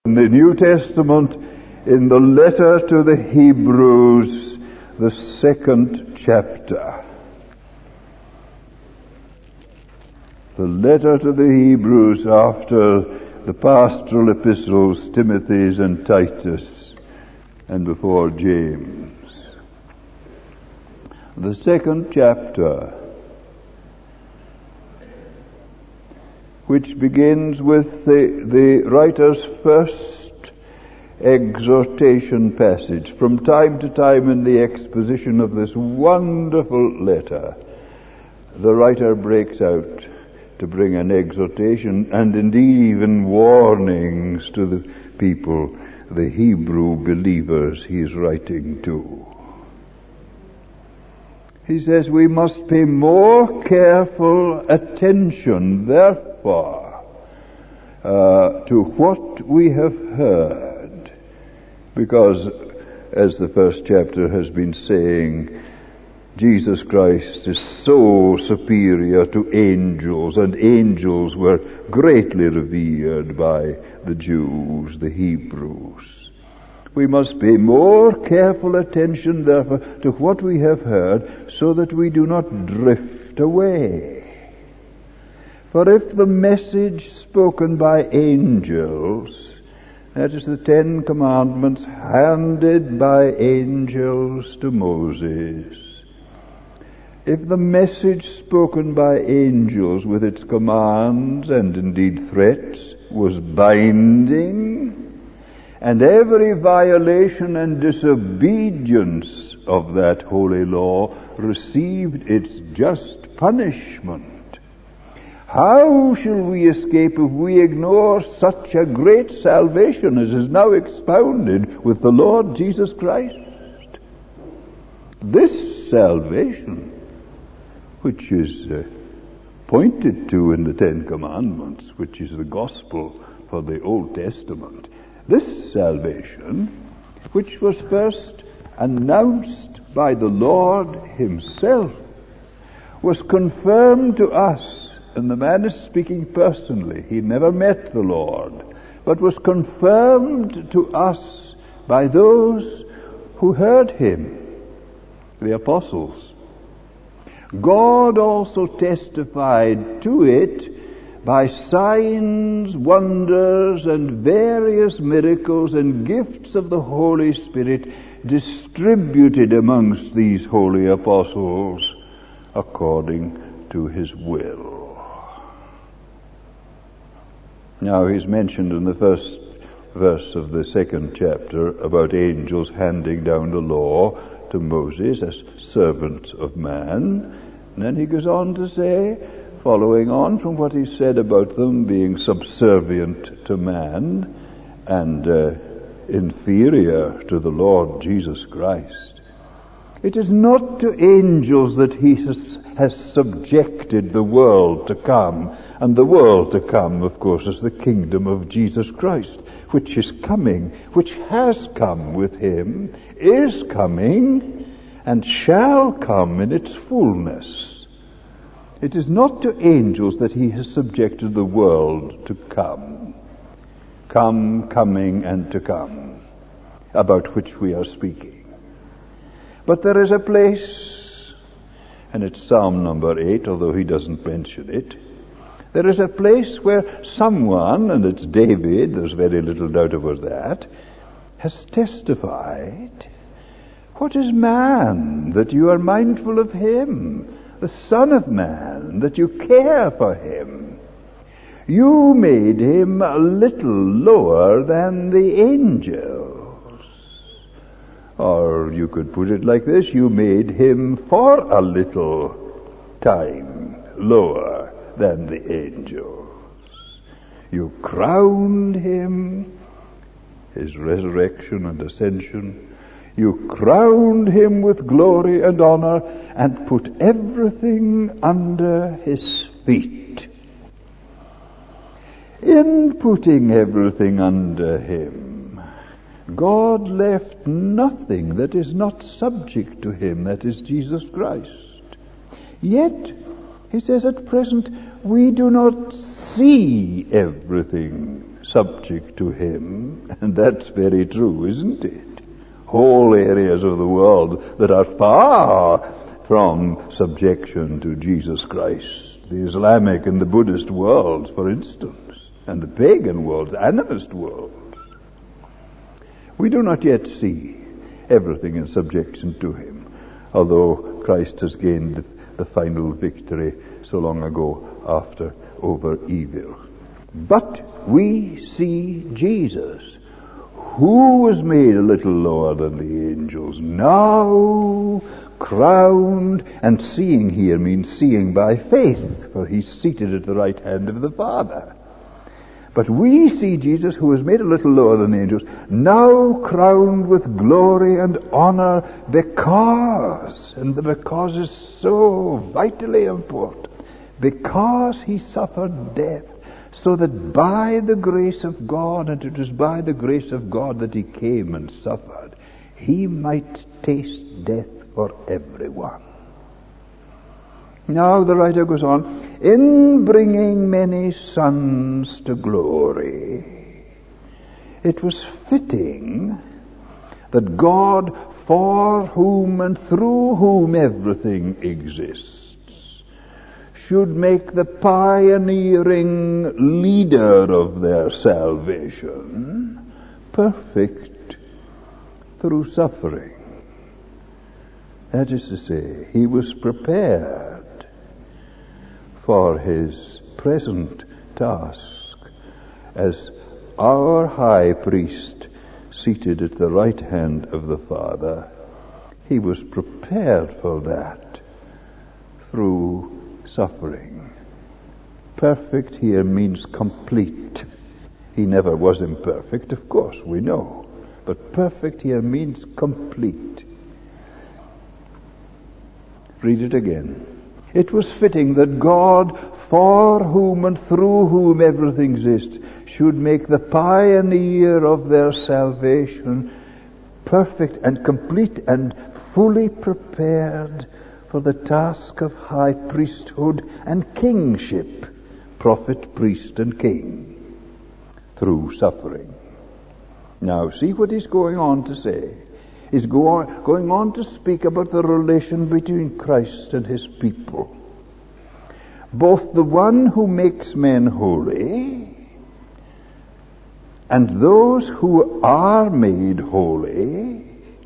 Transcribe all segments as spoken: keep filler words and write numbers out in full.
In the New Testament, in the letter to the Hebrews, the second chapter. The letter to the Hebrews after the pastoral epistles, Timothy's and Titus, and before James. The second chapter, which begins with the, the writer's first exhortation passage. From time to time in the exposition of this wonderful letter, the writer breaks out to bring an exhortation and indeed even warnings to the people, the Hebrew believers he is writing to. He says we must pay more careful attention, therefore, uh, to what we have heard, because, as the first chapter has been saying, Jesus Christ is so superior to angels, and angels were greatly revered by the Jews, the Hebrews. We must pay more careful attention, therefore, to what we have heard, so that we do not drift away. For if the message spoken by angels, that is the Ten Commandments handed by angels to Moses, if the message spoken by angels with its commands and indeed threats was binding, and every violation and disobedience of that holy law received its just punishment, how shall we escape if we ignore such a great salvation as is now expounded with the Lord Jesus Christ? This salvation, which is uh, pointed to in the Ten Commandments, which is the gospel for the Old Testament, this salvation, which was first announced by the Lord himself, was confirmed to us, and the man is speaking personally, he never met the Lord, but was confirmed to us by those who heard him, the apostles. God also testified to it by signs, wonders, and various miracles and gifts of the Holy Spirit distributed amongst these holy apostles according to his will. Now he's mentioned in the first verse of the second chapter about angels handing down the law to Moses as servants of man. And then he goes on to say, following on from what he said about them being subservient to man and uh, inferior to the Lord Jesus Christ, it is not to angels that he has, has subjected the world to come, and the world to come, of course, is the kingdom of Jesus Christ, which is coming, which has come with him, is coming, and shall come in its fullness. It is not to angels that he has subjected the world to come. Come, coming, and to come, about which we are speaking. But there is a place, and it's Psalm number eight, although he doesn't mention it. There is a place where someone, and it's David, there's very little doubt about that, has testified, "What is man that you are mindful of him? The Son of Man, that you care for him. You made him a little lower than the angels." Or you could put it like this, you made him for a little time lower than the angels. You crowned him, his resurrection and ascension, you crowned him with glory and honor and put everything under his feet. In putting everything under him, God left nothing that is not subject to him, that is Jesus Christ. Yet, he says, at present we do not see everything subject to him, and that's very true, isn't it? Whole areas of the world that are far from subjection to Jesus Christ. The Islamic and the Buddhist worlds, for instance, and the pagan worlds, animist worlds. We do not yet see everything in subjection to him, although Christ has gained the, the final victory so long ago after over evil. But we see Jesus, who was made a little lower than the angels, now crowned, and seeing here means seeing by faith, for he's seated at the right hand of the Father. But we see Jesus, who was made a little lower than the angels, now crowned with glory and honor, because, and the because is so vitally important, because he suffered death, so that by the grace of God, and it was by the grace of God that he came and suffered, he might taste death for everyone. Now the writer goes on, in bringing many sons to glory, it was fitting that God, for whom and through whom everything exists, should make the pioneering leader of their salvation perfect through suffering. That is to say, he was prepared for his present task as our high priest seated at the right hand of the Father. He was prepared for that through suffering. Perfect here means complete. He never was imperfect, of course, we know. But perfect here means complete. Read it again. It was fitting that God, for whom and through whom everything exists, should make the pioneer of their salvation perfect and complete and fully prepared for the task of high priesthood and kingship, prophet, priest, and king, through suffering. Now, see what he's going on to say. He's go on, going on to speak about the relation between Christ and his people. Both the one who makes men holy and those who are made holy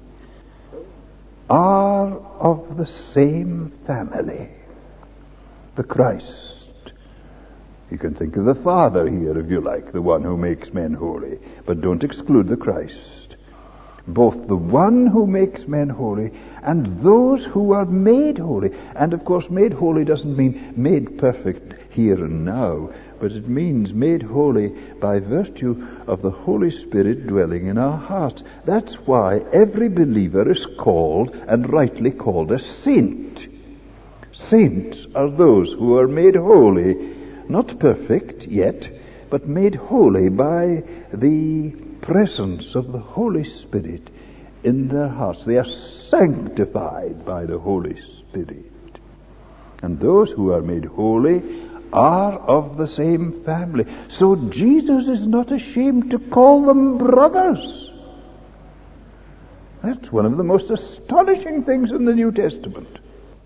are of the same family, the Christ. You can think of the Father here, if you like, the one who makes men holy, but don't exclude the Christ. Both the one who makes men holy and those who are made holy. And of course, made holy doesn't mean made perfect here and now, but it means made holy by virtue of the Holy Spirit dwelling in our hearts. That's why every believer is called, and rightly called, a saint. Saints are those who are made holy, not perfect yet, but made holy by the presence of the Holy Spirit in their hearts. They are sanctified by the Holy Spirit. And those who are made holy are of the same family. So Jesus is not ashamed to call them brothers. That's one of the most astonishing things in the New Testament.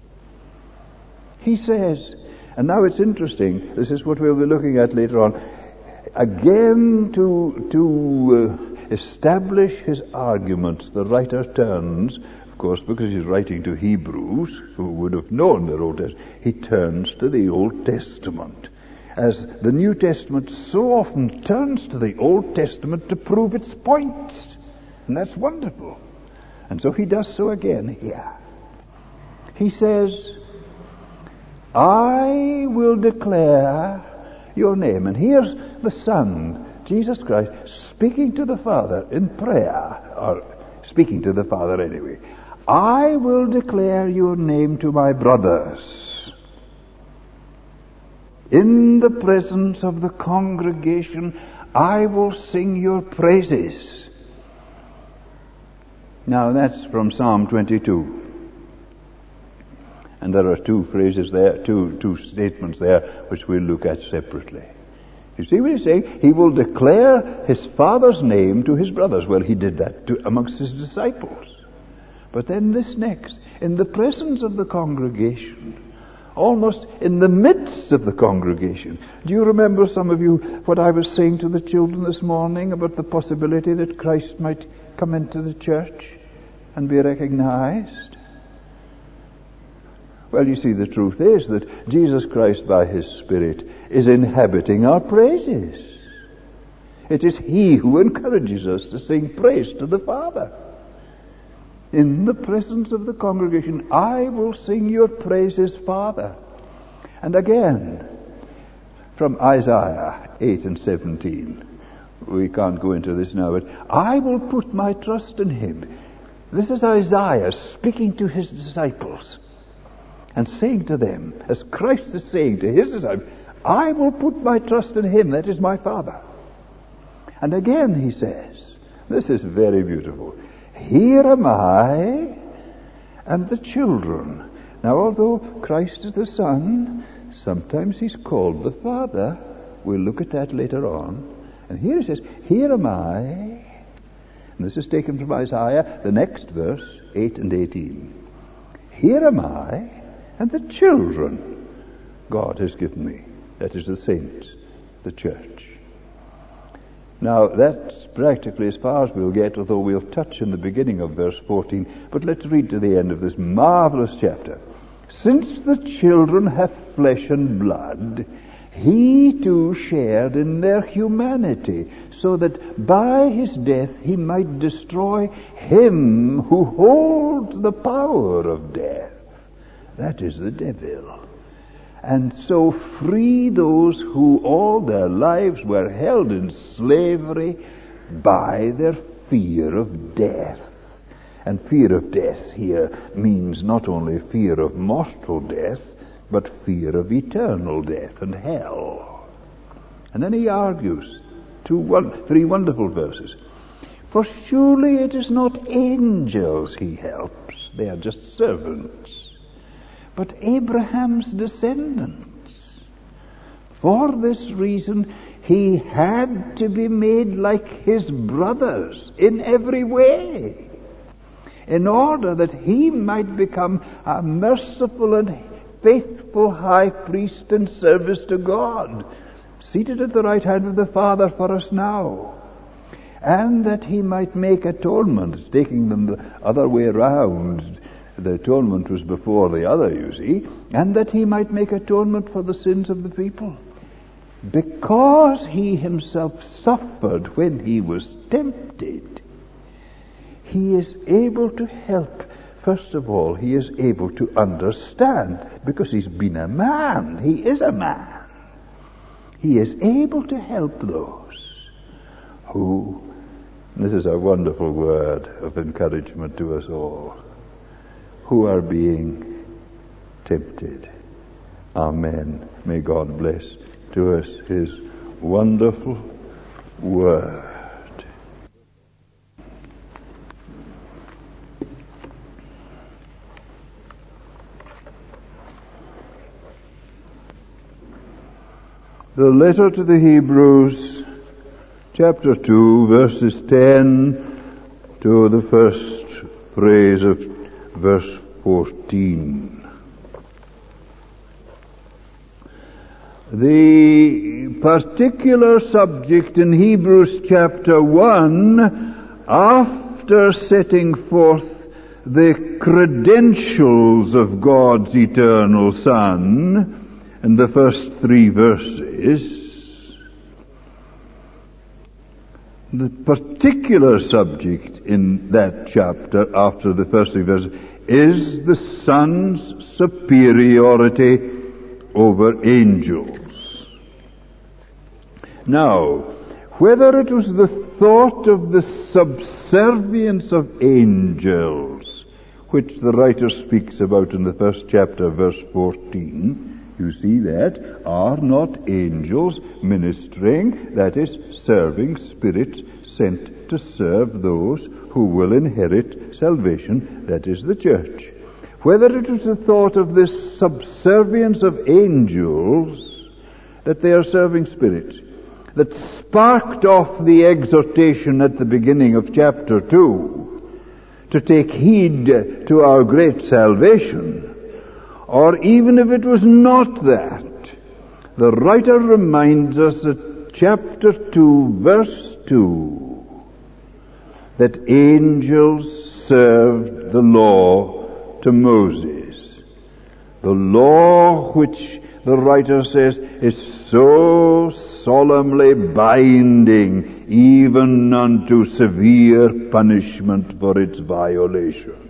He says, and now it's interesting, this is what we'll be looking at later on, again to, to uh, establish his arguments, the writer turns, of course, because he's writing to Hebrews, who would have known the Old Testament, he turns to the Old Testament. As the New Testament so often turns to the Old Testament to prove its points. And that's wonderful. And so he does so again here. He says, I will declare your name. And here's the Son, Jesus Christ, speaking to the Father in prayer, or speaking to the Father anyway. I will declare your name to my brothers. In the presence of the congregation, I will sing your praises. Now that's from Psalm twenty-two. And there are two phrases there, two, two statements there, which we'll look at separately. You see what he's saying? He will declare his Father's name to his brothers. Well, he did that to, amongst his disciples. But then this next, in the presence of the congregation, almost in the midst of the congregation. Do you remember, some of you, what I was saying to the children this morning about the possibility that Christ might come into the church and be recognized? Well, you see, the truth is that Jesus Christ, by his Spirit, is inhabiting our praises. It is he who encourages us to sing praise to the Father. In the presence of the congregation, I will sing your praises, Father. And again, from Isaiah eight and seventeen. We can't go into this now, but I will put my trust in him. This is Isaiah speaking to his disciples and saying to them, as Christ is saying to his disciples, I will put my trust in him, that is my Father. And again he says, this is very beautiful, here am I and the children. Now, although Christ is the Son, sometimes he's called the Father. We'll look at that later on. And here he says, here am I. And this is taken from Isaiah, the next verse, eight and eighteen. Here am I and the children God has given me. That is the saints, the church. Now, that's practically as far as we'll get, although we'll touch in the beginning of verse fourteen. But let's read to the end of this marvelous chapter. Since the children have flesh and blood, he too shared in their humanity, so that by his death he might destroy him who holds the power of death. That is the devil. And so free those who all their lives were held in slavery by their fear of death. And fear of death here means not only fear of mortal death, but fear of eternal death and hell. And then he argues two, one, three wonderful verses. For surely it is not angels he helps, they are just servants, but Abraham's descendants. For this reason, he had to be made like his brothers in every way, in order that he might become a merciful and faithful high priest in service to God, seated at the right hand of the Father for us now, and that he might make atonement. It's taking them the other way around. The atonement was before the other, you see. And that he might make atonement for the sins of the people. Because he himself suffered when he was tempted, he is able to help. First of all, he is able to understand, because he's been a man. He is a man. He is able to help those who, this is a wonderful word of encouragement to us all, who are being tempted. Amen. May God bless to us his wonderful word. The letter to the Hebrews, chapter two, verses ten to the first phrase of verse fourteen. The particular subject in Hebrews chapter one, after setting forth the credentials of God's eternal Son, in the first three verses, the particular subject in that chapter, after the first three verses, is the Son's superiority over angels. Now, whether it was the thought of the subservience of angels, which the writer speaks about in the first chapter, verse fourteen, you see that, are not angels ministering, that is, serving spirits sent to serve those who will inherit salvation, that is, the church. Whether it was the thought of this subservience of angels, that they are serving spirits, that sparked off the exhortation at the beginning of chapter two to take heed to our great salvation, or even if it was not that, the writer reminds us that chapter two, verse two, that angels served the law to Moses. The law which the writer says is so solemnly binding, even unto severe punishment for its violation.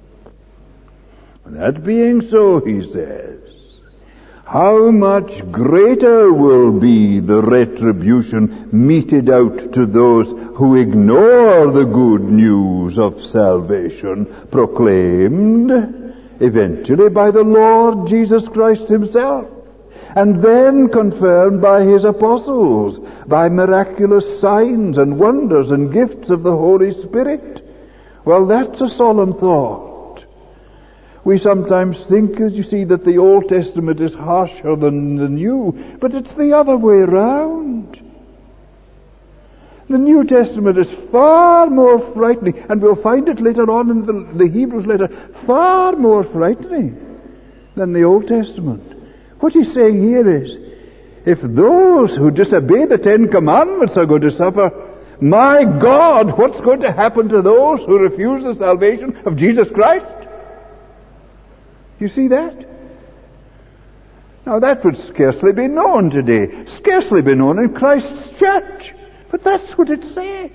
That being so, he says, how much greater will be the retribution meted out to those who ignore the good news of salvation proclaimed eventually by the Lord Jesus Christ himself, and then confirmed by his apostles, by miraculous signs and wonders and gifts of the Holy Spirit. Well, that's a solemn thought. We sometimes think, as you see, that the Old Testament is harsher than the New, but it's the other way around. The New Testament is far more frightening, and we'll find it later on in the, the Hebrews letter, far more frightening than the Old Testament. What he's saying here is, if those who disobey the Ten Commandments are going to suffer, my God, what's going to happen to those who refuse the salvation of Jesus Christ? You see that? Now that would scarcely be known today, scarcely be known in Christ's church, but that's what it's saying.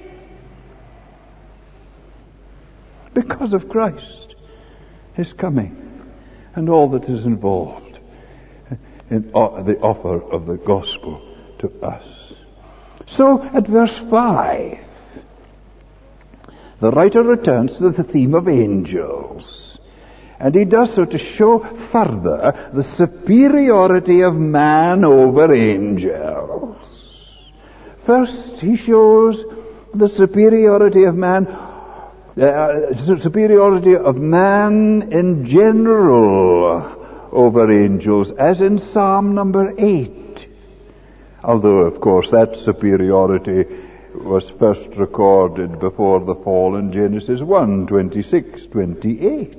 Because of Christ, his coming, and all that is involved in the offer of the gospel to us. So at verse five, the writer returns to the theme of angels. And he does so to show further the superiority of man over angels. First, he shows the superiority of man, uh, superiority of man in general over angels, as in Psalm number eight. Although, of course, that superiority was first recorded before the fall in Genesis one, twenty-six, twenty-eight.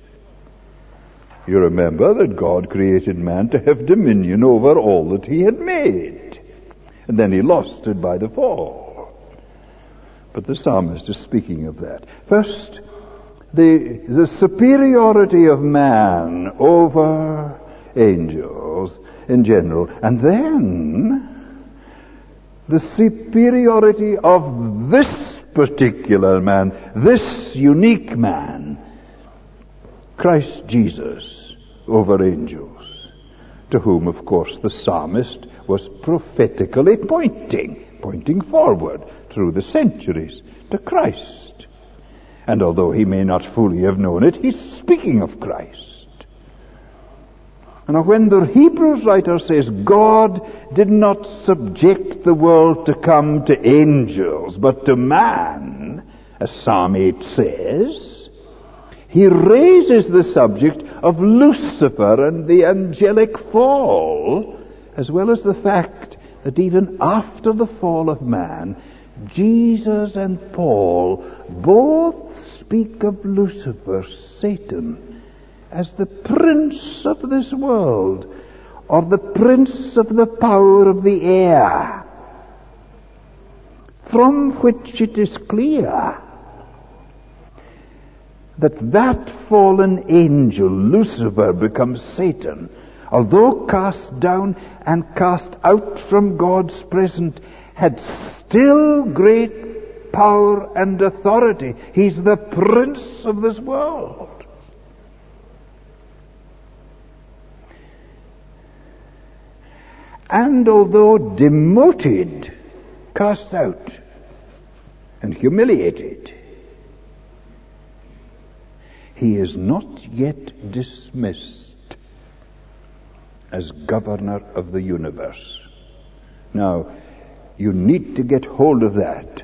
You remember that God created man to have dominion over all that he had made. And then he lost it by the fall. But the psalmist is speaking of that. First, the, the superiority of man over angels in general. And then the superiority of this particular man, this unique man, Christ Jesus, over angels, to whom, of course, the psalmist was prophetically pointing, pointing forward through the centuries to Christ. And although he may not fully have known it, he's speaking of Christ. Now, when the Hebrews writer says God did not subject the world to come to angels, but to man, as Psalm eight says, he raises the subject of Lucifer and the angelic fall, as well as the fact that even after the fall of man, Jesus and Paul both speak of Lucifer, Satan, as the prince of this world, or the prince of the power of the air, from which it is clear that that fallen angel, Lucifer, becomes Satan, although cast down and cast out from God's presence, had still great power and authority. He's the prince of this world. And although demoted, cast out, and humiliated, he is not yet dismissed as governor of the universe. Now, you need to get hold of that.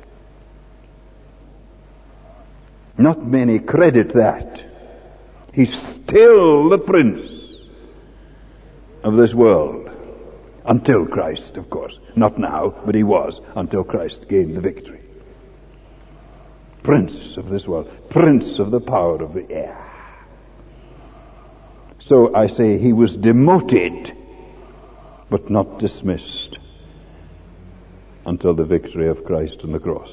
Not many credit that. He's still the prince of this world. Until Christ, of course. Not now, but he was, until Christ gained the victory. Prince of this world, prince of the power of the air. So I say he was demoted, but not dismissed, until the victory of Christ on the cross.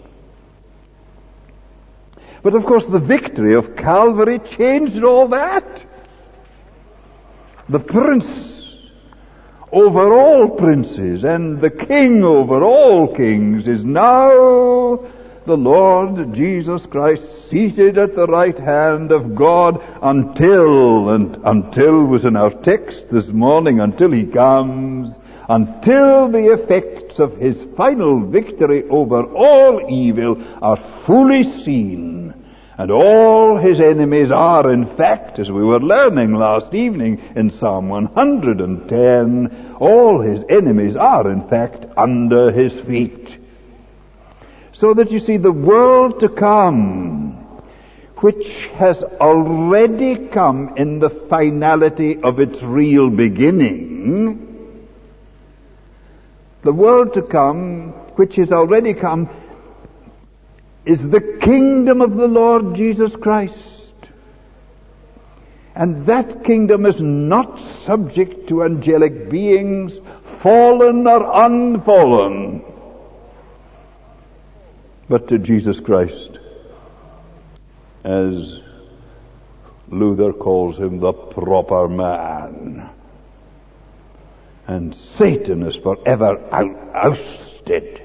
But of course the victory of Calvary changed all that. The prince over all princes and the king over all kings is now the Lord Jesus Christ, seated at the right hand of God until, and until was in our text this morning, until he comes, until the effects of his final victory over all evil are fully seen, and all his enemies are, in fact, as we were learning last evening in Psalm one hundred ten, all his enemies are, in fact, under his feet. So that you see the world to come, which has already come in the finality of its real beginning, the world to come, which has already come, is the kingdom of the Lord Jesus Christ. And that kingdom is not subject to angelic beings, fallen or unfallen, but to Jesus Christ, as Luther calls him, the proper man. And Satan is forever out- ousted.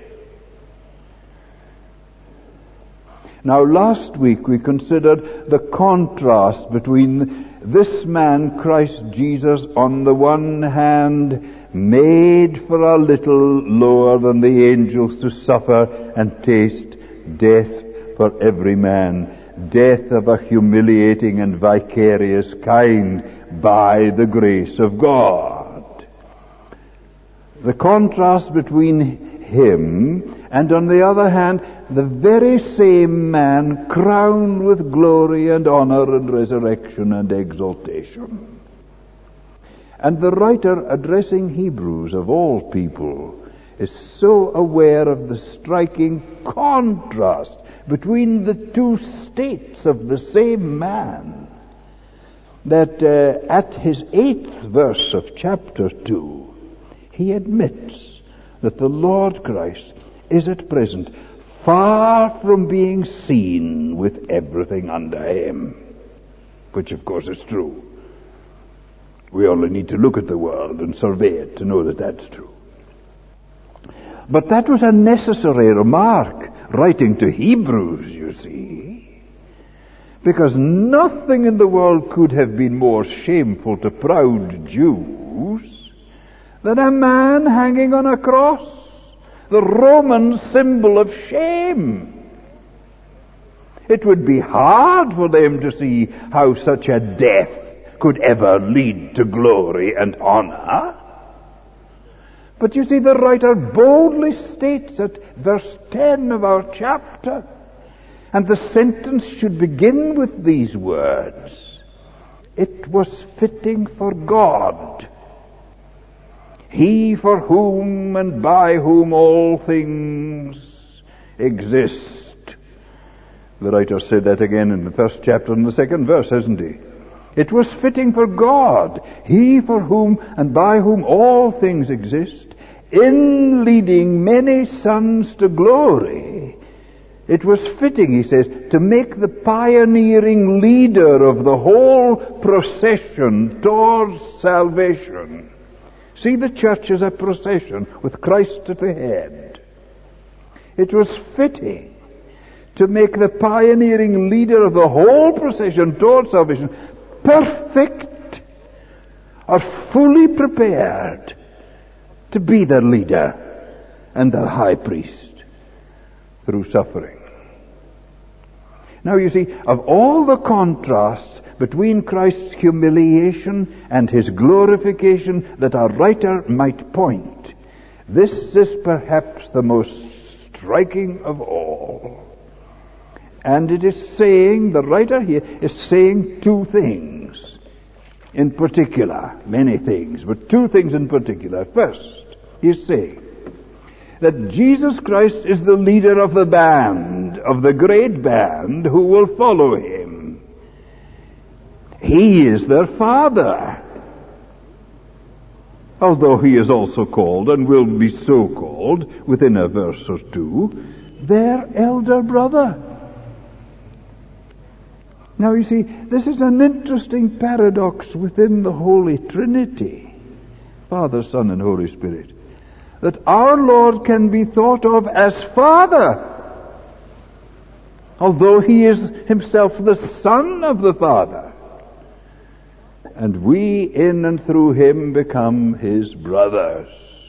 Now, last week we considered the contrast between this man, Christ Jesus, on the one hand, made for a little lower than the angels to suffer and taste death for every man, death of a humiliating and vicarious kind by the grace of God. The contrast between him and, on the other hand, the very same man crowned with glory and honor and resurrection and exaltation. And the writer, addressing Hebrews of all people, is so aware of the striking contrast between the two states of the same man that uh, at his eighth verse of chapter two, he admits that the Lord Christ is at present far from being seen with everything under him, which of course is true. We only need to look at the world and survey it to know that that's true. But that was a necessary remark, writing to Hebrews, you see, because nothing in the world could have been more shameful to proud Jews than a man hanging on a cross, the Roman symbol of shame. It would be hard for them to see how such a death could ever lead to glory and honor. But you see, the writer boldly states at verse ten of our chapter, and the sentence should begin with these words: it was fitting for God, he for whom and by whom all things exist. The writer said that again in the first chapter in the second verse, hasn't he? It was fitting for God, he for whom and by whom all things exist, in leading many sons to glory. It was fitting, he says, to make the pioneering leader of the whole procession towards salvation. See the church as a procession with Christ at the head. It was fitting to make the pioneering leader of the whole procession towards salvation perfect or fully prepared to be their leader and their high priest through suffering. Now you see, of all the contrasts between Christ's humiliation and his glorification that our writer might point, this is perhaps the most striking of all. And it is saying, the writer here is saying two things. in particular, many things, but two things in particular. First, he's saying that Jesus Christ is the leader of the band, of the great band who will follow him. He is their Father, although he is also called, and will be so called within a verse or two, their elder brother. Now you see, this is an interesting paradox within the Holy Trinity, Father, Son, and Holy Spirit, that our Lord can be thought of as Father, although he is himself the Son of the Father. And we, in and through him, become his brothers.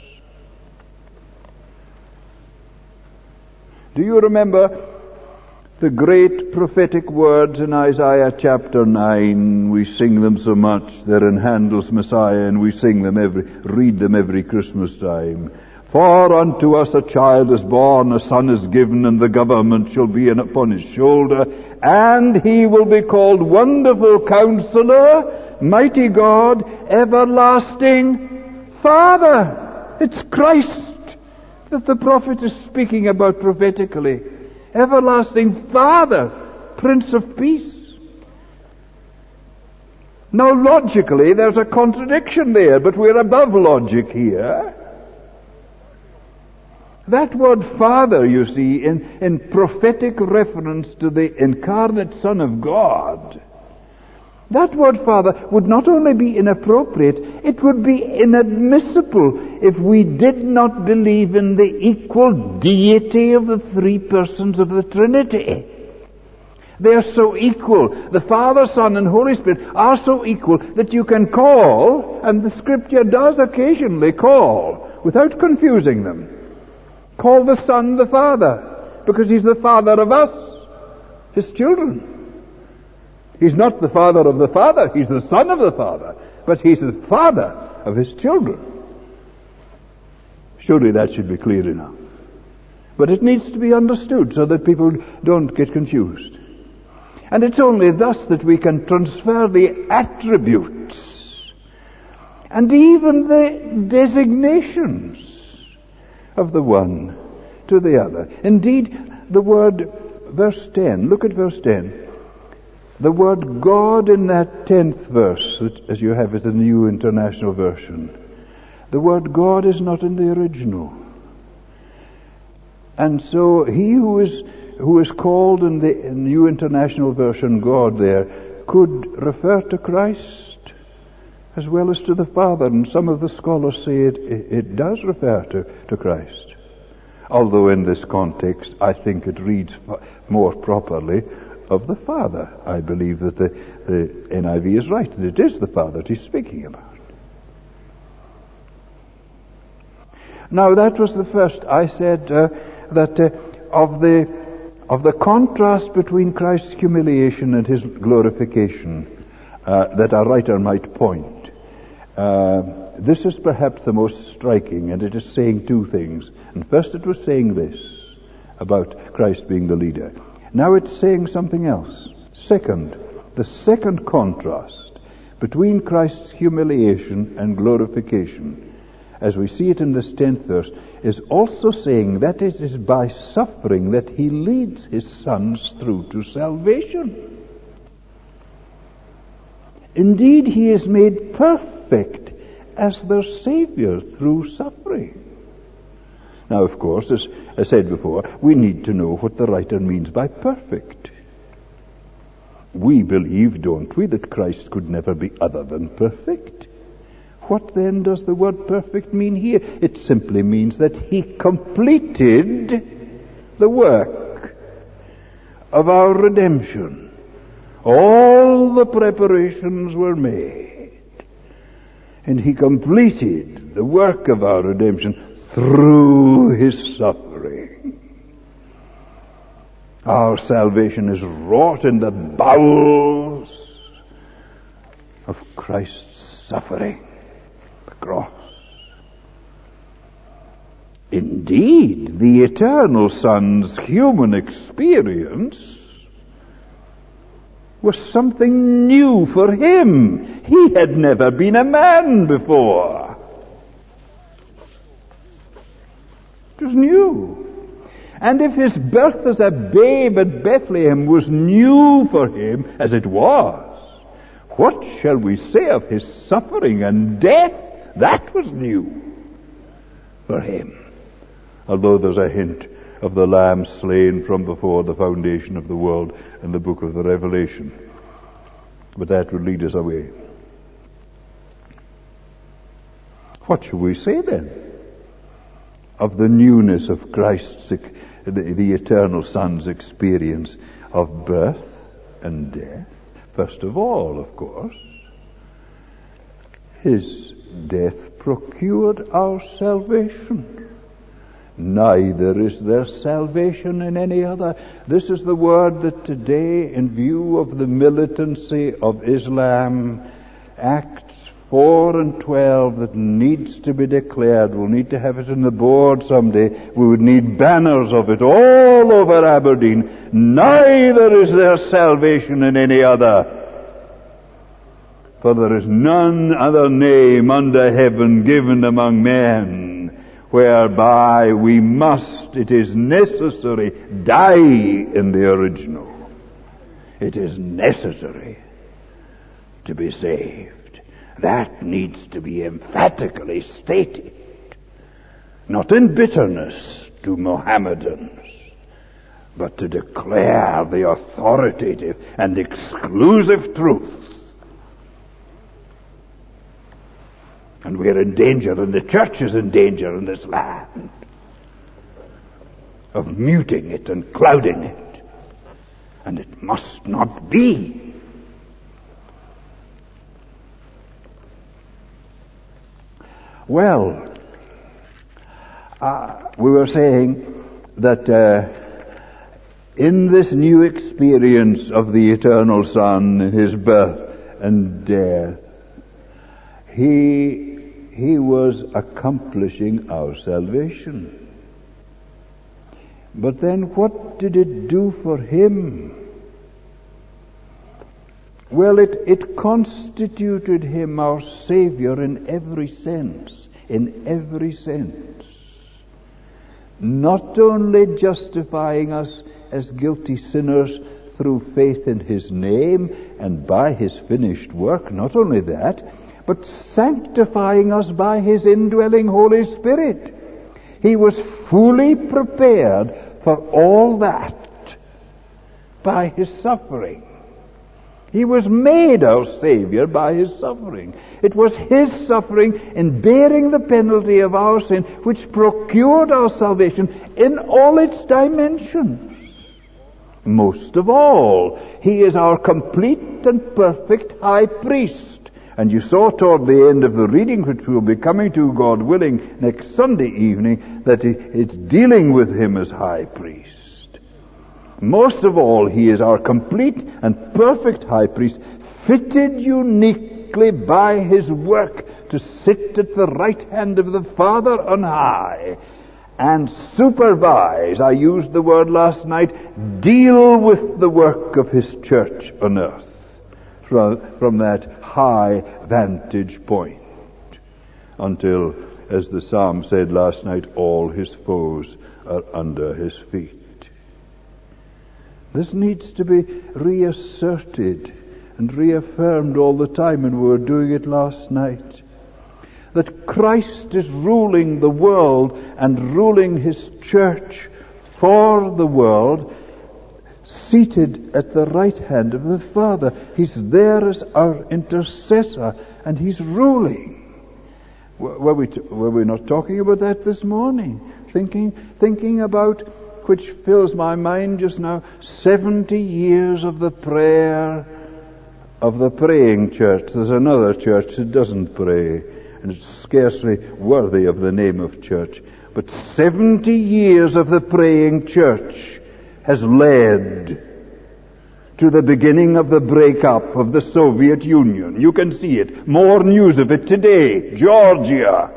Do you remember the great prophetic words in Isaiah chapter nine? We sing them so much. They're in Handel's Messiah, and we sing them every, read them every Christmas time. For unto us a child is born, a son is given, and the government shall be upon his shoulder, and he will be called Wonderful Counselor, Mighty God, Everlasting Father. It's Christ that the prophet is speaking about prophetically. Everlasting Father, Prince of Peace. Now logically there's a contradiction there, but we're above logic here. That word Father, you see, in, in prophetic reference to the incarnate Son of God, that word Father would not only be inappropriate, it would be inadmissible if we did not believe in the equal deity of the three persons of the Trinity. They are so equal. The Father, Son, and Holy Spirit are so equal that you can call, and the Scripture does occasionally call, without confusing them, call the Son the Father, because he's the Father of us, his children. He's not the Father of the Father, he's the Son of the Father, but he's the Father of his children. Surely that should be clear enough. But it needs to be understood so that people don't get confused. And it's only thus that we can transfer the attributes and even the designations of the one to the other. Indeed, the word, verse ten, look at verse ten. The word God in that tenth verse, as you have it in the New International Version, the word God is not in the original. And so he who is who is called in the New International Version God there could refer to Christ as well as to the Father. And some of the scholars say it, it does refer to, to Christ. Although in this context, I think it reads more properly of the Father. I believe that the, the N I V is right, that it is the Father that he's speaking about. Now that was the first. I said uh, that uh, of the of the contrast between Christ's humiliation and his glorification, uh, that a writer might point. Uh, this is perhaps the most striking, and it is saying two things. And first it was saying this about Christ being the leader. Now it's saying something else. Second, the second contrast between Christ's humiliation and glorification, as we see it in this tenth verse, is also saying that it is by suffering that he leads his sons through to salvation. Indeed, he is made perfect as their Savior through suffering. Now, of course, as I said before, we need to know what the writer means by perfect. We believe, don't we, that Christ could never be other than perfect. What then does the word perfect mean here? It simply means that he completed the work of our redemption. All the preparations were made, and he completed the work of our redemption through his suffering. Our salvation is wrought in the bowels of Christ's suffering. Cross. Indeed, the eternal Son's human experience was something new for him. He had never been a man before. It was new. And if his birth as a babe at Bethlehem was new for him, as it was, what shall we say of his suffering and death? That was new for him. Although there's a hint of the Lamb slain from before the foundation of the world in the book of the Revelation. But that would lead us away. What shall we say then of the newness of Christ's, the, the eternal Son's experience of birth and death? First of all, of course, his death procured our salvation. Neither is there salvation in any other. This is the word that today, in view of the militancy of Islam, Acts four and twelve, that needs to be declared. We'll need to have it in the board someday. We would need banners of it all over Aberdeen. Neither is there salvation in any other. For there is none other name under heaven given among men whereby we must, it is necessary, die in the original. It is necessary to be saved. That needs to be emphatically stated. Not in bitterness to Mohammedans, but to declare the authoritative and exclusive truth. And we're in danger, and the church is in danger in this land of muting it and clouding it. And it must not be. Well, uh, we were saying that uh, in this new experience of the eternal Son, his birth and death, he He was accomplishing our salvation. But then what did it do for him? Well, it, it constituted him our Savior in every sense. In every sense. Not only justifying us as guilty sinners through faith in his name and by his finished work, not only that, but sanctifying us by his indwelling Holy Spirit. He was fully prepared for all that by his suffering. He was made our Savior by his suffering. It was his suffering in bearing the penalty of our sin which procured our salvation in all its dimensions. Most of all, he is our complete and perfect high priest. And you saw toward the end of the reading, which we'll be coming to, God willing, next Sunday evening, that it's dealing with him as high priest. Most of all, he is our complete and perfect high priest, fitted uniquely by his work to sit at the right hand of the Father on high and supervise, I used the word last night, deal with the work of his church on earth. From, from that high vantage point, until, as the psalm said last night, all his foes are under his feet. This needs to be reasserted and reaffirmed all the time, and we were doing it last night. That Christ is ruling the world and ruling his church for the world, seated at the right hand of the Father. He's there as our intercessor, and he's ruling. Were we, t- were we not talking about that this morning? Thinking, thinking about, which fills my mind just now, seventy years of the prayer of the praying church. There's another church that doesn't pray, and it's scarcely worthy of the name of church. But seventy years of the praying church has led to the beginning of the breakup of the Soviet Union. You can see it. More news of it today. Georgia.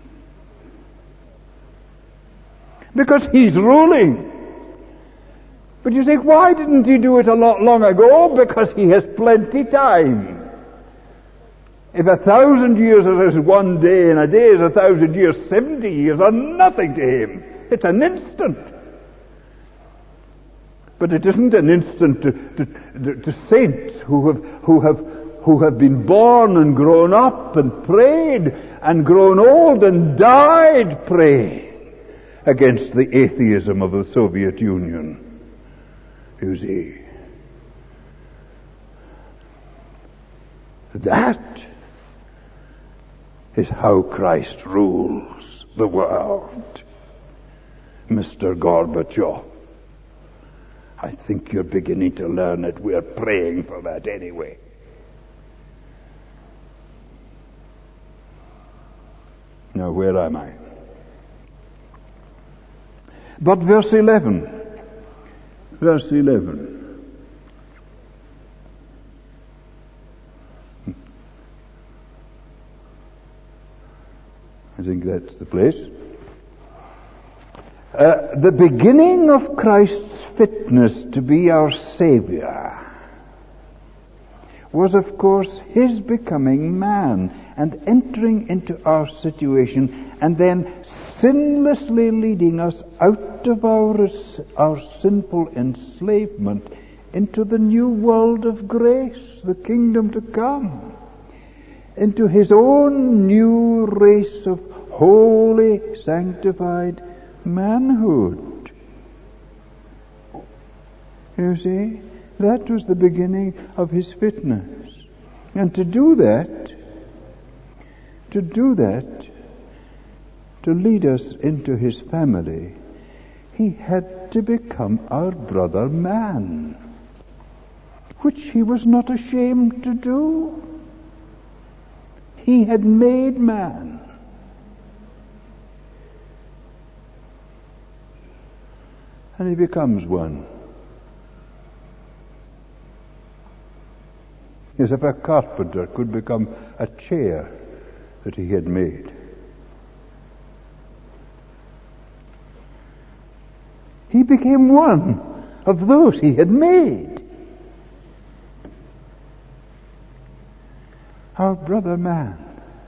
Because he's ruling. But you say, why didn't he do it a lot long ago? Because he has plenty time. If a thousand years is one day, and a day is a thousand years, seventy years are nothing to him. It's an instant. But it isn't an instant to, to, to saints who have, who have, who have been born and grown up and prayed and grown old and died praying against the atheism of the Soviet Union. You see, that is how Christ rules the world. Mister Gorbachev, I think you're beginning to learn it. We're praying for that anyway. Now, where am I? But verse eleven. Verse eleven. I think that's the place. Uh, the beginning of Christ's fitness to be our Savior was, of course, his becoming man and entering into our situation and then sinlessly leading us out of our, our sinful enslavement into the new world of grace, the kingdom to come, into his own new race of holy, sanctified manhood. You see, that was the beginning of his fitness. And to do that, to do that, to lead us into his family, he had to become our brother man, which he was not ashamed to do. He had made man. And he becomes one. As if a carpenter could become a chair that he had made. He became one of those he had made. Our brother man.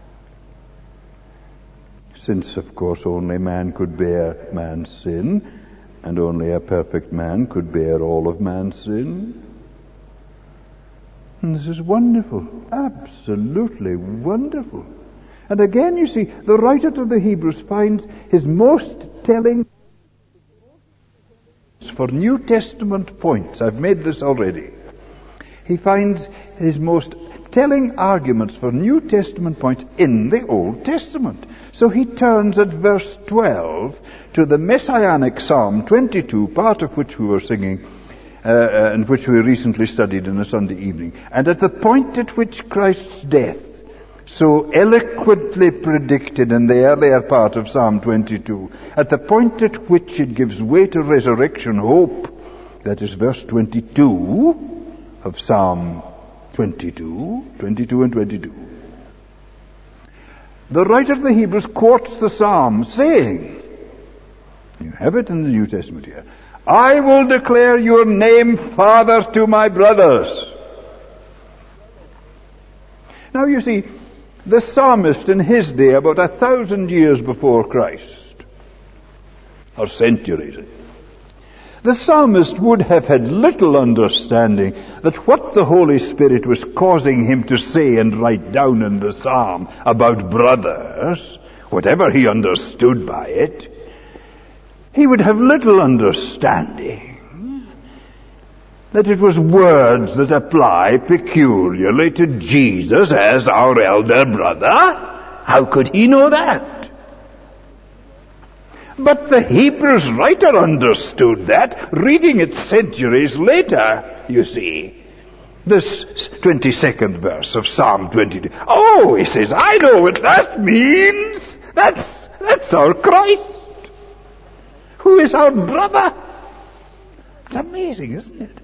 Since, of course, only man could bear man's sin, and only a perfect man could bear all of man's sin. And this is wonderful, absolutely wonderful. And again, you see, the writer to the Hebrews finds his most telling for New Testament points. I've made this already. He finds his most telling arguments for New Testament points in the Old Testament. So he turns at verse twelve to the Messianic Psalm twenty-two, part of which we were singing, uh, and which we recently studied in a Sunday evening. And at the point at which Christ's death, so eloquently predicted in the earlier part of Psalm twenty-two, at the point at which it gives way to resurrection hope, that is verse twenty-two of Psalm twenty-two, twenty-two and twenty-two. The writer of the Hebrews quotes the Psalm saying, you have it in the New Testament here, I will declare your name, Father, to my brothers. Now you see, the psalmist in his day, about a thousand years before Christ, or centuries, the psalmist would have had little understanding that what the Holy Spirit was causing him to say and write down in the psalm about brothers, whatever he understood by it, he would have little understanding that it was words that apply peculiarly to Jesus as our elder brother. How could he know that? But the Hebrews writer understood that, reading it centuries later, you see. This twenty-second verse of Psalm twenty-two. Oh, he says, I know what that means. That's, that's our Christ, who is our brother. It's amazing, isn't it?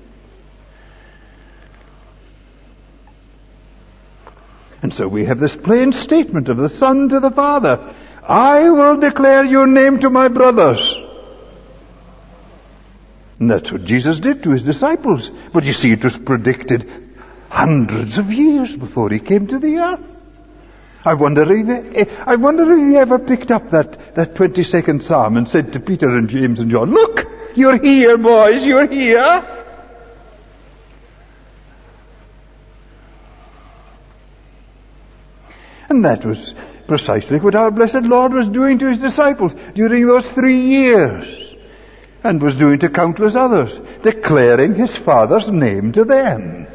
And so we have this plain statement of the Son to the Father. I will declare your name to my brothers. And that's what Jesus did to his disciples. But you see, it was predicted hundreds of years before he came to the earth. I wonder if, I wonder if he ever picked up that, that twenty-second Psalm and said to Peter and James and John, "Look, you're here, boys, you're here." And that was precisely what our blessed Lord was doing to his disciples during those three years, and was doing to countless others, declaring his Father's name to them.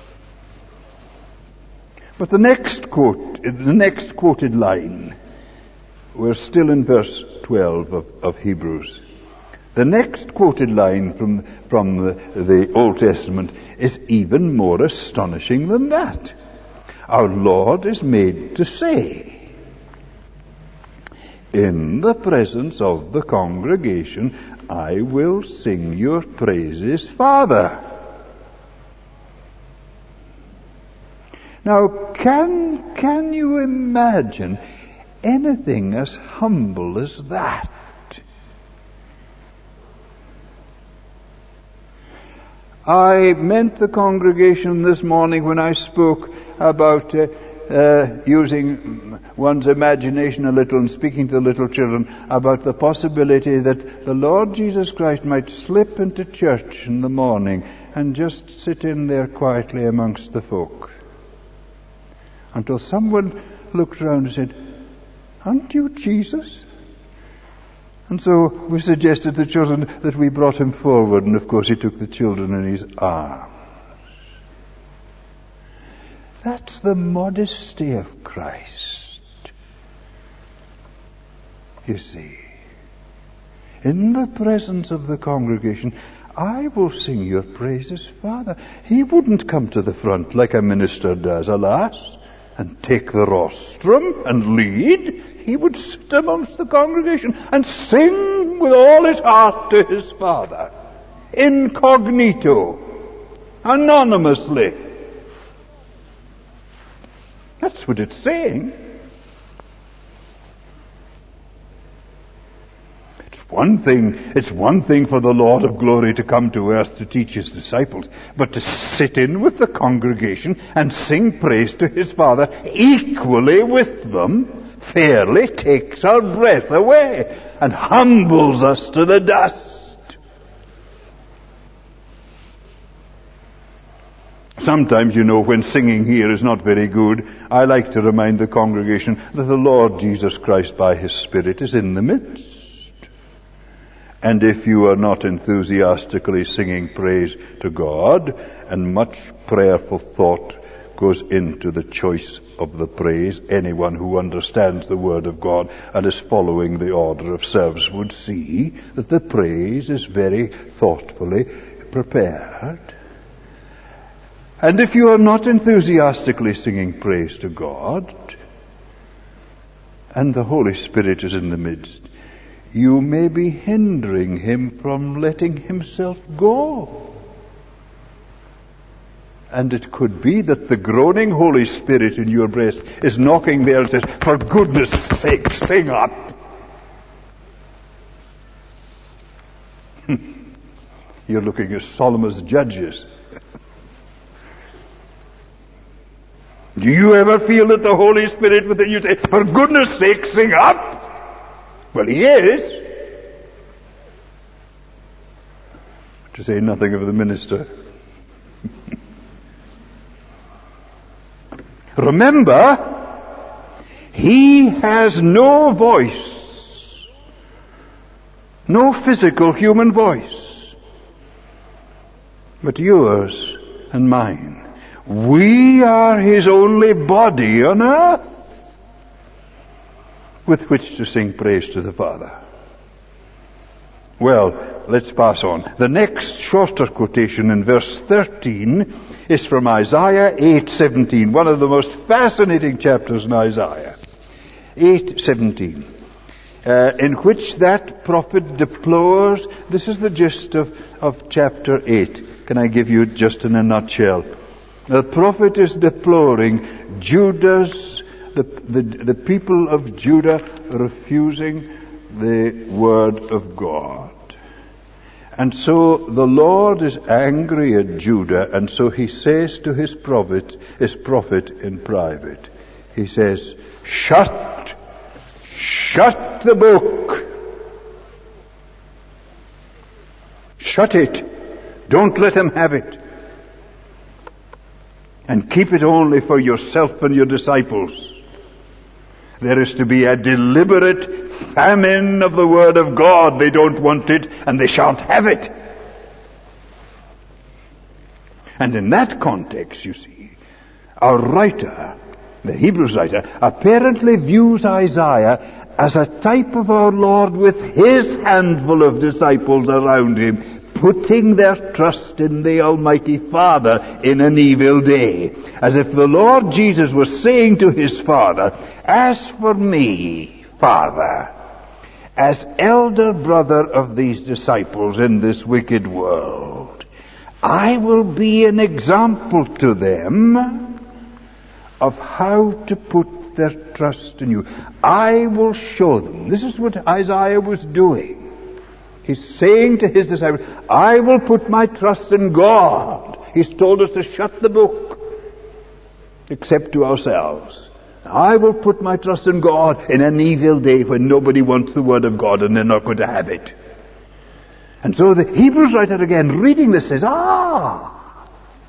But the next quote, the next quoted line, we're still in verse twelve of, of Hebrews. The next quoted line from, from the, the Old Testament is even more astonishing than that. Our Lord is made to say, "In the presence of the congregation, I will sing your praises, Father." Now, can, can you imagine anything as humble as that? I meant the congregation this morning when I spoke about uh, uh, using one's imagination a little and speaking to the little children about the possibility that the Lord Jesus Christ might slip into church in the morning and just sit in there quietly amongst the folk, until someone looked around and said, "Aren't you Jesus?" And so we suggested to the children that we brought him forward, and of course he took the children in his arms. That's the modesty of Christ. You see, in the presence of the congregation, I will sing your praises, Father. He wouldn't come to the front like a minister does, alas, and take the rostrum and lead. He would sit amongst the congregation and sing with all his heart to his Father, incognito, anonymously. That's what it's saying. It's one thing, it's one thing for the Lord of glory to come to earth to teach his disciples, but to sit in with the congregation and sing praise to his Father equally with them fairly takes our breath away and humbles us to the dust. Sometimes, you know, when singing here is not very good, I like to remind the congregation that the Lord Jesus Christ by his Spirit is in the midst. And if you are not enthusiastically singing praise to God, and much prayerful thought goes into the choice of the praise, anyone who understands the Word of God and is following the order of service would see that the praise is very thoughtfully prepared. And if you are not enthusiastically singing praise to God, and the Holy Spirit is in the midst, you may be hindering him from letting himself go. And it could be that the groaning Holy Spirit in your breast is knocking there and says, "For goodness sake, sing up." You're looking as solemn as judges. Do you ever feel that the Holy Spirit within you say, "For goodness sake, sing up"? Well, he is. To say nothing of the minister. Remember, he has no voice, no physical human voice, but yours and mine. We are his only body on earth with which to sing praise to the Father. Well, let's pass on. The next shorter quotation in verse thirteen is from Isaiah eight seventeen, one of the most fascinating chapters in Isaiah. eight seventeen, uh, in which that prophet deplores, this is the gist of, of chapter eight. Can I give you just in a nutshell? The prophet is deploring Judah's, the, the, the people of Judah refusing the word of God. And so the Lord is angry at Judah, and so he says to his prophet, his prophet in private, he says, shut, shut the book. Shut it. Don't let him have it. And keep it only for yourself and your disciples. There is to be a deliberate famine of the Word of God. They don't want it, and they shan't have it. And in that context, you see, our writer, the Hebrews writer, apparently views Isaiah as a type of our Lord with his handful of disciples around him, putting their trust in the Almighty Father in an evil day. As if the Lord Jesus was saying to his Father, as for me, Father, as elder brother of these disciples in this wicked world, I will be an example to them of how to put their trust in you. I will show them. This is what Isaiah was doing. He's saying to his disciples, I will put my trust in God. He's told us to shut the book, except to ourselves. I will put my trust in God in an evil day when nobody wants the Word of God and they're not going to have it. And so the Hebrews writer again, reading this, says, ah,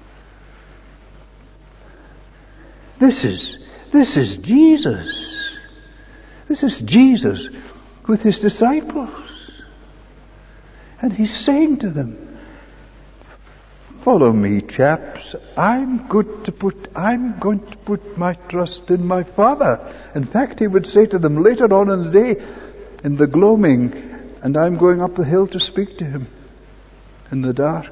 this is, this is Jesus. This is Jesus with his disciples. And he's saying to them, follow me, chaps. I'm good to put, I'm going to put my trust in my Father. In fact, he would say to them later on in the day, in the gloaming, and I'm going up the hill to speak to him in the dark.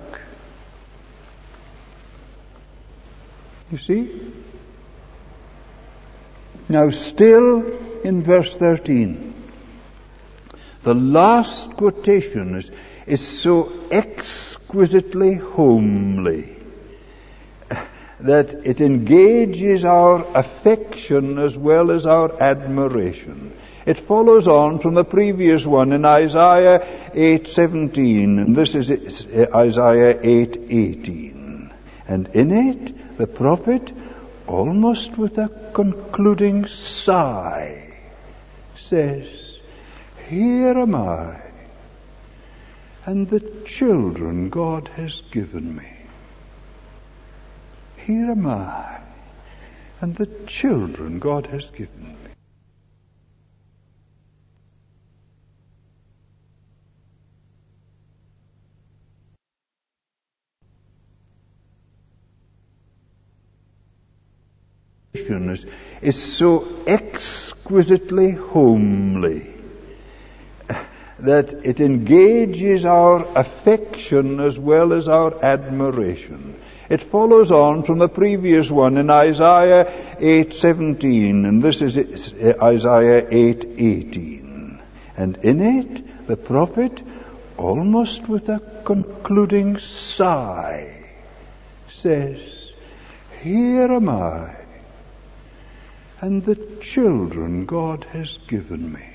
You see? Now still in verse thirteen, the last quotation is, is so exquisitely homely that it engages our affection as well as our admiration. It follows on from the previous one in Isaiah eight seventeen, and this is Isaiah eight eighteen. And in it, the prophet, almost with a concluding sigh, says, here am I, and the children God has given me. Here am I, and the children God has given me. Is, is so exquisitely homely that it engages our affection as well as our admiration. It follows on from the previous one in Isaiah eight seventeen, and this is Isaiah eight eighteen. And in it, the prophet, almost with a concluding sigh, says, here am I, and the children God has given me.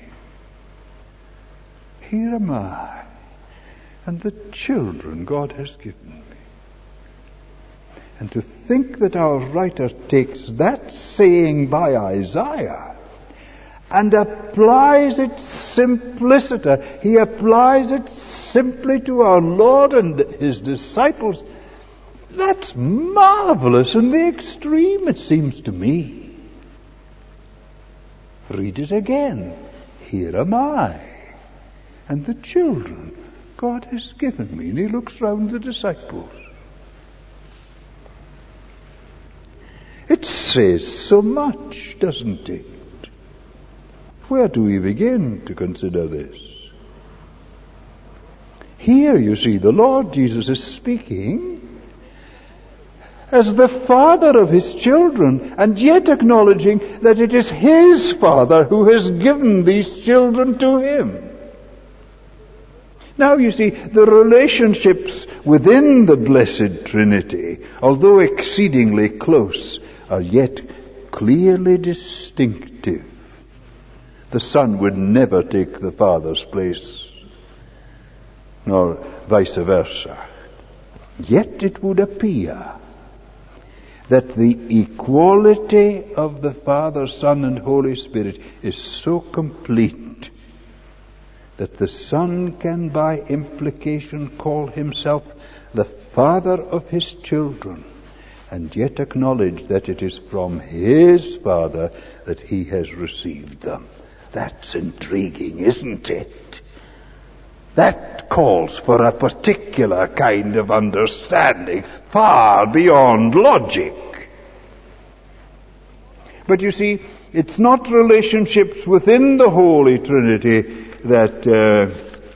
Here am I, and the children God has given me. And to think that our writer takes that saying by Isaiah and applies its simplicity, he applies it simply to our Lord and his disciples, that's marvelous in the extreme, it seems to me. Read it again. Here am I, and the children God has given me. And he looks round the disciples. It says so much, doesn't it? Where do we begin to consider this? Here, you see, the Lord Jesus is speaking as the Father of his children, and yet acknowledging that it is his Father who has given these children to him. Now, you see, the relationships within the Blessed Trinity, although exceedingly close, are yet clearly distinctive. The Son would never take the Father's place, nor vice versa. Yet it would appear that the equality of the Father, Son, and Holy Spirit is so complete that the Son can by implication call himself the Father of his children, and yet acknowledge that it is from his Father that he has received them. That's intriguing, isn't it? That calls for a particular kind of understanding, far beyond logic. But you see, it's not relationships within the Holy Trinity that uh,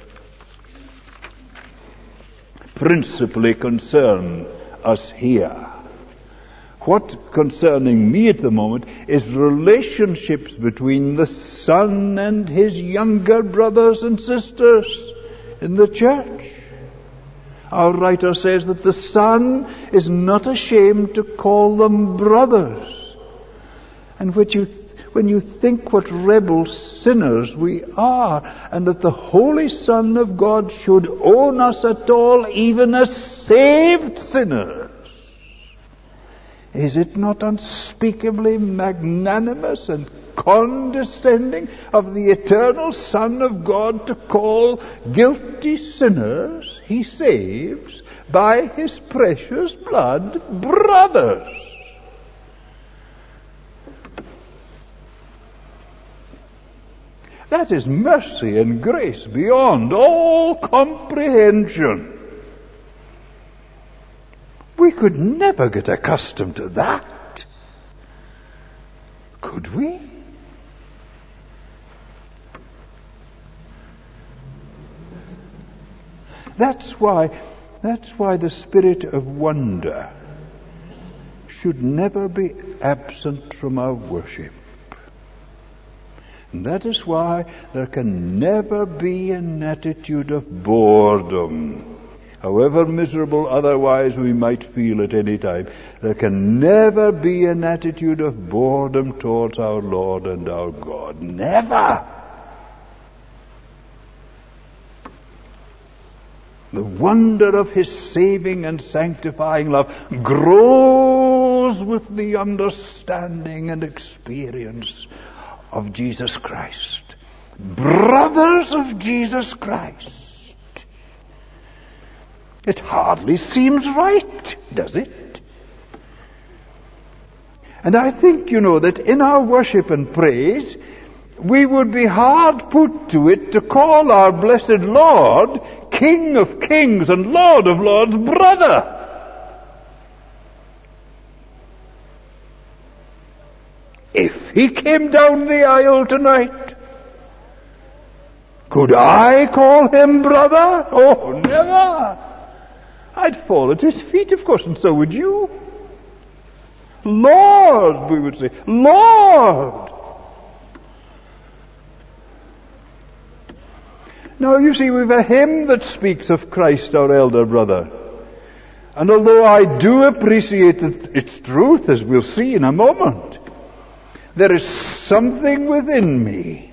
principally concern us here. What concerning me at the moment is relationships between the Son and his younger brothers and sisters in the church. Our writer says that the Son is not ashamed to call them brothers. And when you, th- when you think what rebel sinners we are, and that the Holy Son of God should own us at all, even as saved sinners, is it not unspeakably magnanimous and condescending of the eternal Son of God to call guilty sinners he saves by his precious blood brothers? That is mercy and grace beyond all comprehension. We could never get accustomed to that. Could we? That's why, that's why the spirit of wonder should never be absent from our worship. And that is why there can never be an attitude of boredom. However miserable otherwise we might feel at any time, there can never be an attitude of boredom towards our Lord and our God. Never! The wonder of his saving and sanctifying love grows with the understanding and experience of Jesus Christ. Brothers of Jesus Christ. It hardly seems right, does it? And I think, you know, that in our worship and praise, we would be hard put to it to call our blessed Lord King of Kings and Lord of Lords brother. If he came down the aisle tonight, could I call him brother? Oh, never. I'd fall at his feet, of course, and so would you. Lord, we would say, Lord. Now, you see, we've a hymn that speaks of Christ, our elder brother. And although I do appreciate its truth, as we'll see in a moment, there is something within me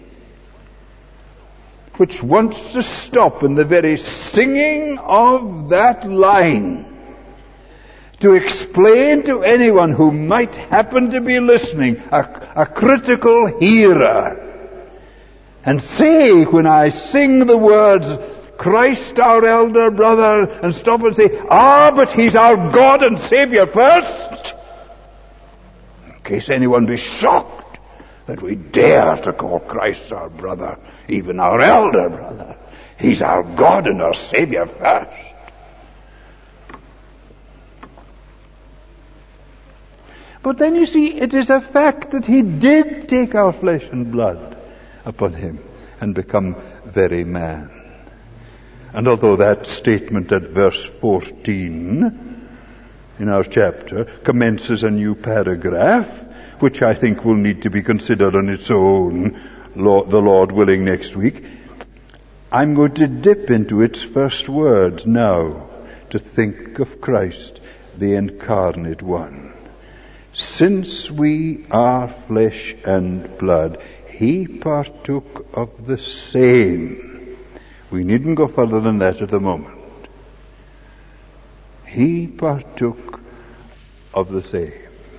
which wants to stop in the very singing of that line to explain to anyone who might happen to be listening, a, a critical hearer, and say, when I sing the words, Christ our elder brother, and stop and say, ah, but he's our God and Savior first, in case anyone be shocked that we dare to call Christ our brother, even our elder brother. He's our God and our Savior first. But then you see, it is a fact that he did take our flesh and blood upon him and become very man. And although that statement at verse fourteen in our chapter commences a new paragraph, which I think will need to be considered on its own, Lord, the Lord willing, next week, I'm going to dip into its first words now to think of Christ, the incarnate one. Since we are flesh and blood, he partook of the same, We needn't go further than that at the moment. He partook of the same.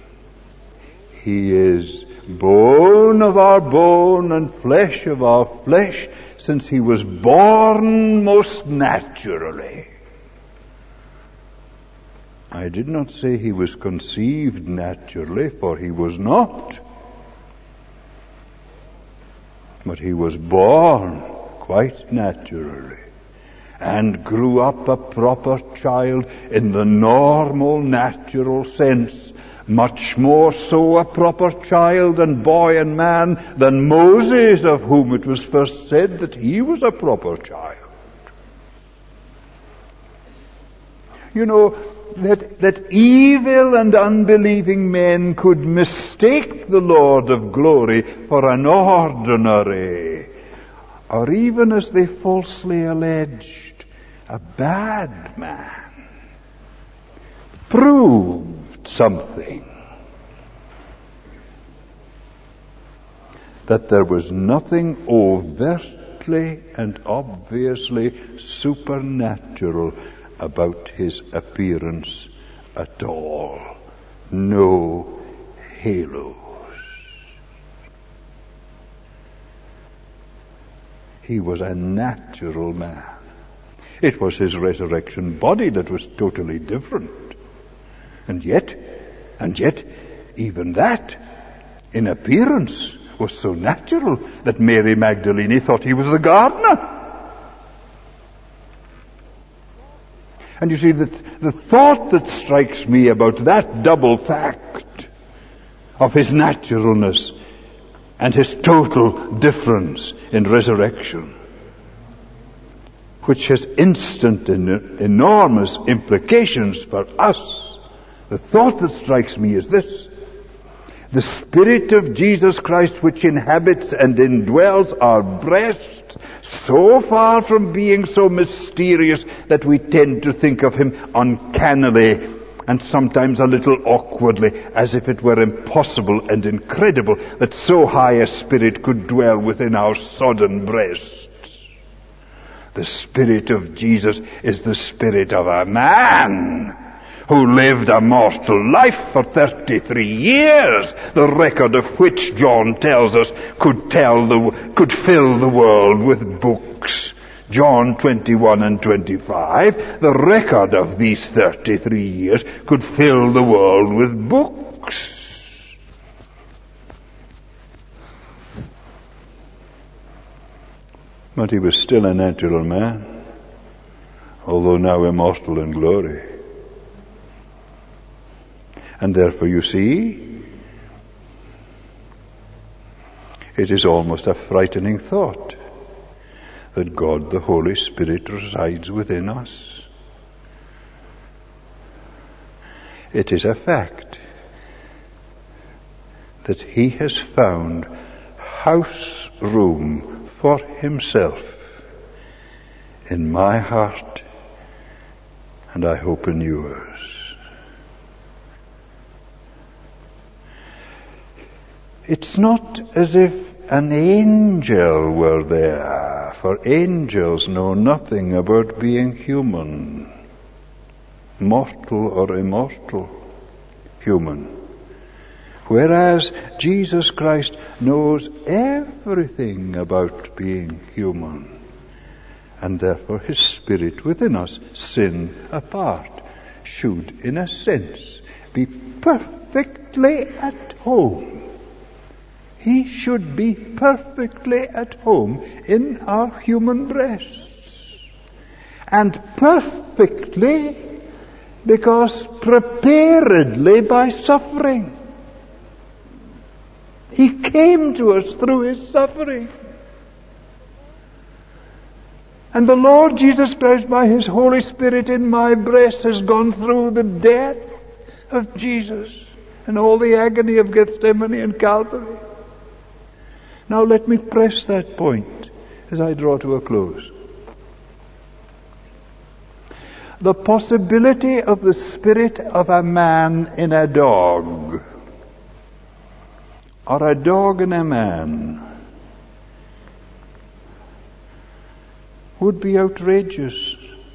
He is bone of our bone and flesh of our flesh, since he was born most naturally. I did not say he was conceived naturally, for he was not. But he was born quite naturally, and grew up a proper child in the normal, natural sense, much more so a proper child and boy and man than Moses, of whom it was first said that he was a proper child. You know, that, that evil and unbelieving men could mistake the Lord of glory for an ordinary, or even, as they falsely alleged, a bad man, proved something. That there was nothing overtly and obviously supernatural about his appearance at all. No halos. He was a natural man. It was his resurrection body that was totally different. And yet, and yet, even that, in appearance, was so natural that Mary Magdalene thought he was the gardener. And you see, that the thought that strikes me about that double fact of his naturalness and his total difference in resurrection, which has instant and enormous implications for us, the thought that strikes me is this: the Spirit of Jesus Christ, which inhabits and indwells our breast, so far from being so mysterious that we tend to think of him uncannily and sometimes a little awkwardly, as if it were impossible and incredible that so high a spirit could dwell within our sodden breasts. The Spirit of Jesus is the spirit of a man who lived a mortal life for thirty-three years, the record of which, John tells us, could tell the could fill the world with books. John twenty-one and twenty-five, the record of these thirty-three years could fill the world with books. But he was still a natural man, although now immortal in glory. And therefore, you see, it is almost a frightening thought that God the Holy Spirit resides within us. It is a fact that he has found house room for himself in my heart, and I hope in yours. It's not as if an angel were there, for angels know nothing about being human, mortal or immortal, human. Whereas Jesus Christ knows everything about being human, and therefore his Spirit within us, sin apart, should, in a sense, be perfectly at home. He should be perfectly at home in our human breasts. And perfectly because preparedly by suffering. He came to us through his suffering. And the Lord Jesus Christ, by his Holy Spirit in my breast, has gone through the death of Jesus and all the agony of Gethsemane and Calvary. Now let me press that point as I draw to a close. The possibility of the spirit of a man in a dog, or a dog in a man, would be outrageous.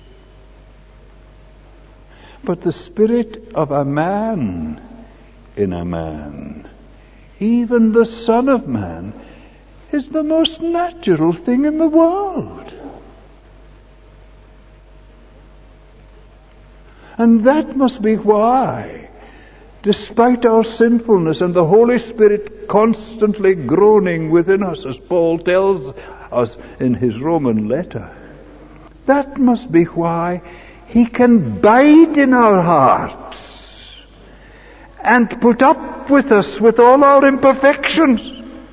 But the spirit of a man in a man, even the Son of Man, is the most natural thing in the world. And that must be why, despite our sinfulness and the Holy Spirit constantly groaning within us, as Paul tells us in his Roman letter, that must be why He can bide in our hearts and put up with us with all our imperfections.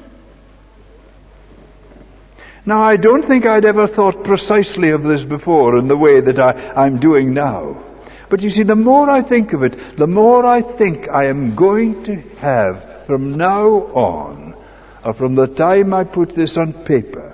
Now, I don't think I'd ever thought precisely of this before in the way that I, I'm doing now. But you see, the more I think of it, the more I think I am going to have from now on, or from the time I put this on paper,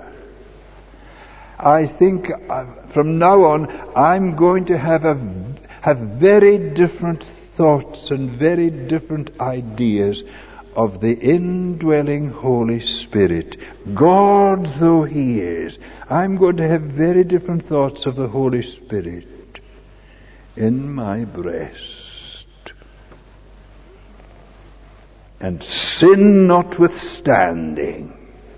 I think from now on I'm going to have a, have very different thoughts and very different ideas of the indwelling Holy Spirit. God though He is, I'm going to have very different thoughts of the Holy Spirit in my breast. And sin notwithstanding,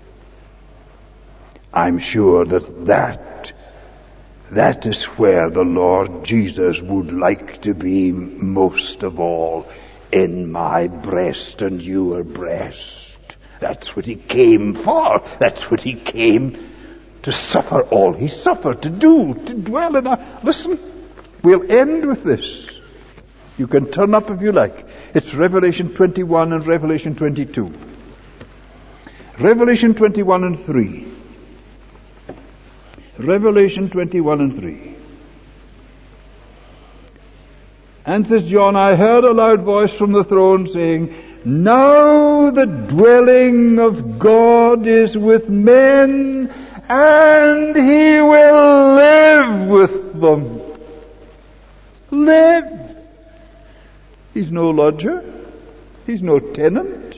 I'm sure that that, that is where the Lord Jesus would like to be most of all, in my breast and your breast. That's what He came for. That's what He came to suffer all He suffered, to do, to dwell in our... Listen, we'll end with this. You can turn up if you like. It's Revelation twenty-one and Revelation twenty-two. Revelation twenty-one and three. Revelation twenty-one and three. And says John, I heard a loud voice from the throne saying, now the dwelling of God is with men, and He will live with them. Live. He's no lodger. He's no tenant.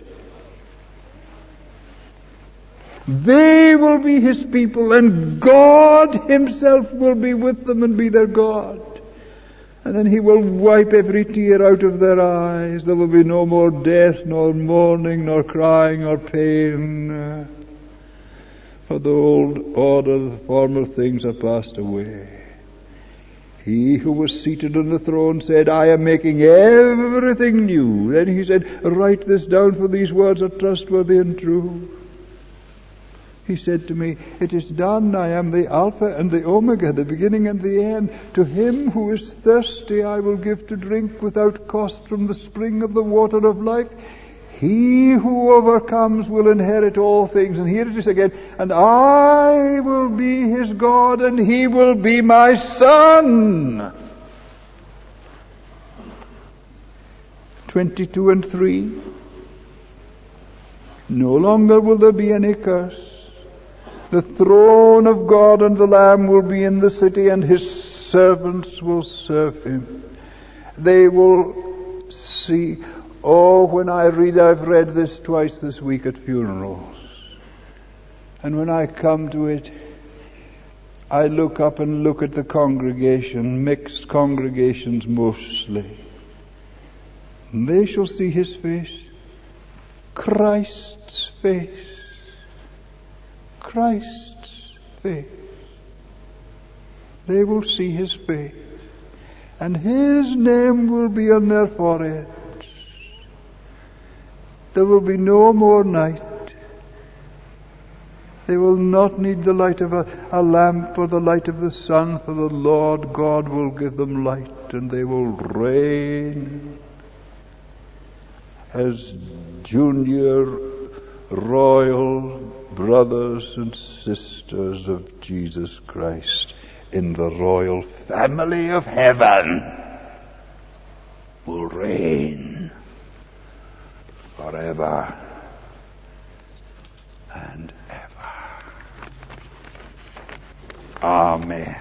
They will be His people, and God Himself will be with them and be their God. And then He will wipe every tear out of their eyes. There will be no more death, nor mourning, nor crying, or pain. For the old order, the former things are passed away. He who was seated on the throne said, I am making everything new. Then He said, write this down, for these words are trustworthy and true. He said to me, it is done. I am the Alpha and the Omega, the beginning and the end. To him who is thirsty I will give to drink without cost from the spring of the water of life. He who overcomes will inherit all things. And here it is again. And I will be his God, and he will be my son. twenty-two and three. No longer will there be any curse. The throne of God and the Lamb will be in the city, and his servants will serve him. They will see. Oh, when I read, I've read this twice this week at funerals. And when I come to it, I look up and look at the congregation, mixed congregations mostly. And they shall see his face, Christ's face. Christ's face. They will see his face, and his name will be on their foreheads. There will be no more night. They will not need the light of a, a lamp or the light of the sun, for the Lord God will give them light, and they will reign as junior royal brothers and sisters of Jesus Christ in the royal family of heaven. Will reign forever and ever. Amen.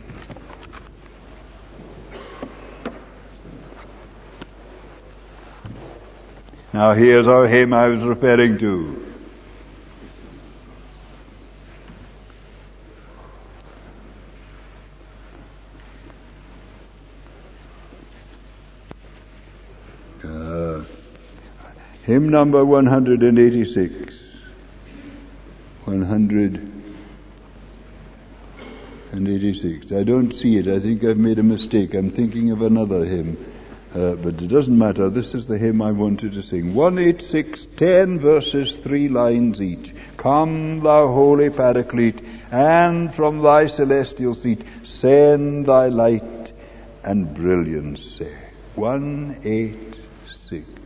Now here's our hymn I was referring to. Hymn number one hundred eighty-six. one hundred eighty-six. I don't see it. I think I've made a mistake. I'm thinking of another hymn. Uh, but it doesn't matter. This is the hymn I wanted to sing. one eighty-six, ten verses, three lines each. Come, thou holy Paraclete, and from thy celestial seat send thy light and brilliancy. one eighty-six.